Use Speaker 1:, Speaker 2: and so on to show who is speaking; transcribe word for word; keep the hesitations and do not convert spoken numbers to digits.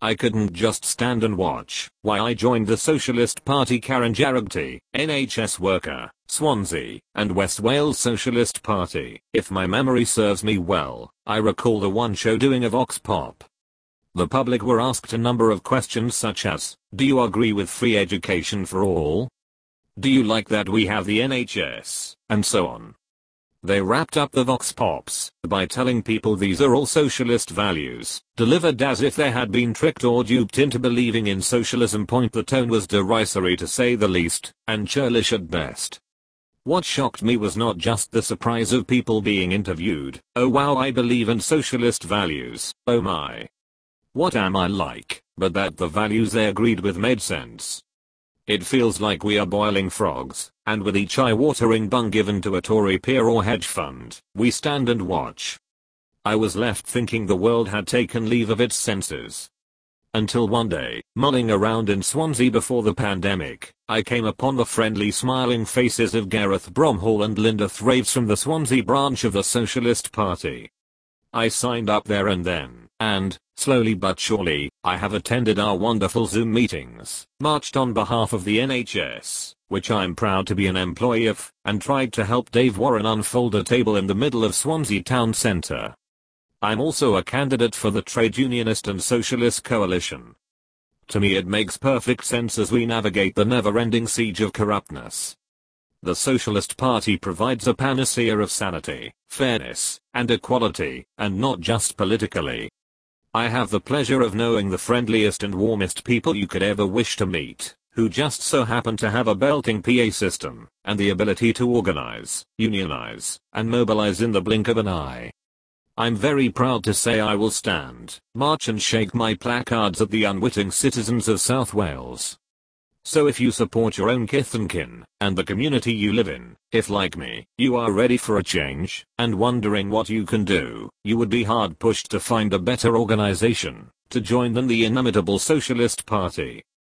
Speaker 1: I couldn't just stand and watch. Why I joined the Socialist Party. Karen Jaragty, N H S worker, Swansea, and West Wales Socialist Party. If my memory serves me well, I recall the one show doing a vox pop. The public were asked a number of questions such as, do you agree with free education for all? Do you like that we have the N H S? And so on. They wrapped up the vox pops by telling people these are all socialist values, delivered as if they had been tricked or duped into believing in socialism. Point the tone was derisory to say the least, and churlish at best. What shocked me was not just the surprise of people being interviewed, oh wow I believe in socialist values, oh my. What am I like, but that the values they agreed with made sense. It feels like we are boiling frogs, and with each eye-watering bung given to a Tory peer or hedge fund, we stand and watch. I was left thinking the world had taken leave of its senses. Until one day, mulling around in Swansea before the pandemic, I came upon the friendly smiling faces of Gareth Bromhall and Linda Thraves from the Swansea branch of the Socialist Party. I signed up there and then, and, slowly but surely, I have attended our wonderful Zoom meetings, marched on behalf of the N H S, which I'm proud to be an employee of, and tried to help Dave Warren unfold a table in the middle of Swansea town centre. I'm also a candidate for the Trade Unionist and Socialist Coalition. To me it makes perfect sense as we navigate the never-ending siege of corruptness. The Socialist Party provides a panacea of sanity, fairness, and equality, and not just politically. I have the pleasure of knowing the friendliest and warmest people you could ever wish to meet, who just so happen to have a belting P A system, and the ability to organize, unionize, and mobilize in the blink of an eye. I'm very proud to say I will stand, march and shake my placards at the unwitting citizens of South Wales. So if you support your own kith and kin, and the community you live in, if like me, you are ready for a change, and wondering what you can do, you would be hard pushed to find a better organization to join than the inimitable Socialist Party.